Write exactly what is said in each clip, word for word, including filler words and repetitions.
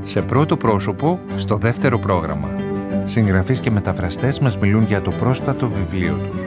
Σε πρώτο πρόσωπο, στο δεύτερο πρόγραμμα. Συγγραφείς και μεταφραστές μας μιλούν για το πρόσφατο βιβλίο τους.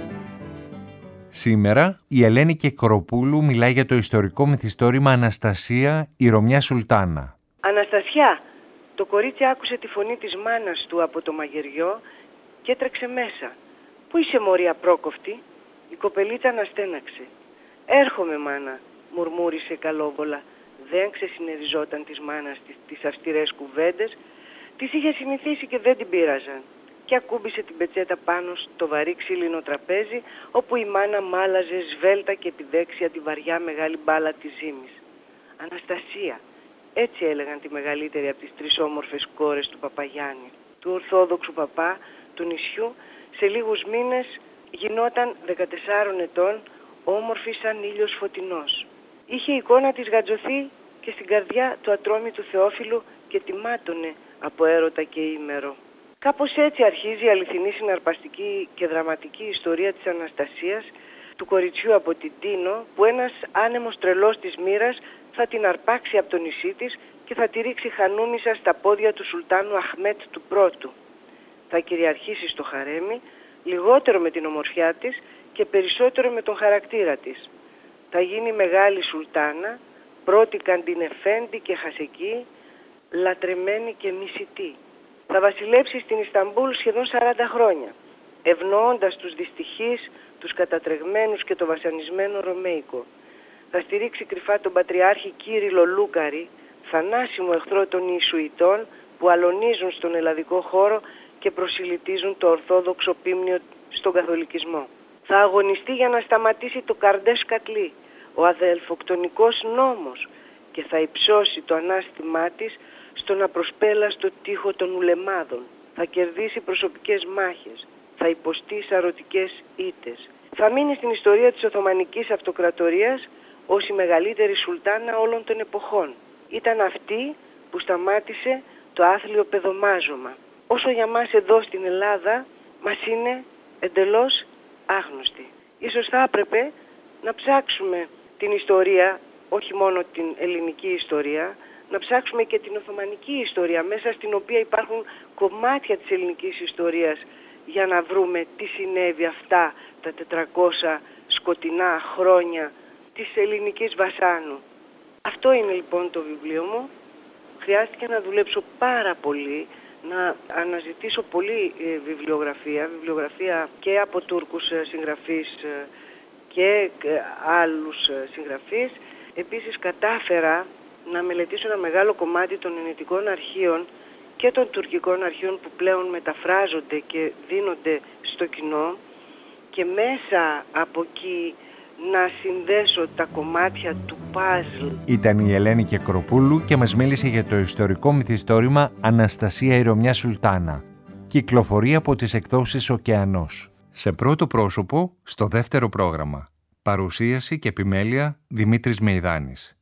Σήμερα, η Ελένη Κεκροπούλου μιλάει για το ιστορικό μυθιστόρημα «Αναστασία, η Ρωμιά Σουλτάνα». «Αναστασιά», το κορίτσι άκουσε τη φωνή της μάνας του από το μαγειριό και έτρεξε μέσα. «Πού είσαι, μωρή απρόκοφτη?» Η κοπελίτσα αναστέναξε. «Έρχομαι, μάνα», μουρμούρισε καλόβολα. Δεν ξεσυνεριζόταν της μάνας τις, τις αυστηρές κουβέντες, τις είχε συνηθίσει και δεν την πείραζαν. Και ακούμπησε την πετσέτα πάνω στο βαρύ ξύλινο τραπέζι, όπου η μάνα μάλαζε σβέλτα και επιδέξια τη βαριά μεγάλη μπάλα της ζύμης. «Αναστασία», έτσι έλεγαν τη μεγαλύτερη από τις τρεις όμορφες κόρες του Παπαγιάννη. Του ορθόδοξου παπά του νησιού, σε λίγους μήνες γινόταν δεκατεσσάρων ετών, όμορφη σαν ήλιος φωτεινός. Είχε εικόνα της γατζωθεί και στην καρδιά του ατρόμητου Θεόφιλου και τη μάτωνε από έρωτα και ήμερο. Κάπως έτσι αρχίζει η αληθινή συναρπαστική και δραματική ιστορία της Αναστασίας, του κοριτσιού από την Τίνο, που ένας άνεμος τρελός της μοίρας θα την αρπάξει από το νησί της και θα τη ρίξει χανούμισα στα πόδια του Σουλτάνου Αχμέτ του Πρώτου. Θα κυριαρχήσει στο χαρέμι, λιγότερο με την ομορφιά της και περισσότερο με τον χαρακτήρα της. Θα γίνει μεγάλη Σουλτάνα, πρώτη καντινεφέντη και χασεκή, λατρεμένη και μισητή. Θα βασιλέψει στην Ισταμπούλ σχεδόν σαράντα χρόνια, ευνοώντας τους δυστυχείς, τους κατατρεγμένους και το βασανισμένο Ρωμαϊκό. Θα στηρίξει κρυφά τον Πατριάρχη Κύριλλο Λούκαρη, θανάσιμο εχθρό των Ιησουητών που αλωνίζουν στον ελλαδικό χώρο και προσιλητίζουν το ορθόδοξο πίμνιο στον καθολικισμό. Θα αγωνιστεί για να σταματήσει το Καρντές Κατλή, ο αδελφοκτονικός νόμος, και θα υψώσει το ανάστημά της στον απροσπέλαστο τοίχο των ουλεμάδων. Θα κερδίσει προσωπικές μάχες, θα υποστεί σαρωτικές ήττες. Θα μείνει στην ιστορία της Οθωμανικής Αυτοκρατορίας ως η μεγαλύτερη σουλτάνα όλων των εποχών. Ήταν αυτή που σταμάτησε το άθλιο παιδομάζωμα. Όσο για μας εδώ στην Ελλάδα μας είναι εντελώς άγνωστη. Ίσως θα έπρεπε να ψάξουμε την ιστορία, όχι μόνο την ελληνική ιστορία, να ψάξουμε και την Οθωμανική ιστορία, μέσα στην οποία υπάρχουν κομμάτια της ελληνικής ιστορίας, για να βρούμε τι συνέβη αυτά τα τετρακόσια σκοτεινά χρόνια της ελληνικής βασάνου. Αυτό είναι λοιπόν το βιβλίο μου. Χρειάστηκε να δουλέψω πάρα πολύ, να αναζητήσω πολύ ε, βιβλιογραφία, βιβλιογραφία και από Τούρκους ε, συγγραφείς ε, και ε, άλλους ε, συγγραφείς. Επίσης κατάφερα να μελετήσω ένα μεγάλο κομμάτι των ενετικών αρχείων και των τουρκικών αρχείων που πλέον μεταφράζονται και δίνονται στο κοινό, και μέσα από εκεί να συνδέσω τα κομμάτια του παζλ. Ήταν η Ελένη Κεκροπούλου και μας μίλησε για το ιστορικό μυθιστόρημα «Αναστασία, η Ρωμιά Σουλτάνα». Κυκλοφορεί από τις εκδόσεις Ωκεανός. Σε πρώτο πρόσωπο, στο δεύτερο πρόγραμμα. Παρουσίαση και επιμέλεια Δημήτρης Μεϊδάνης.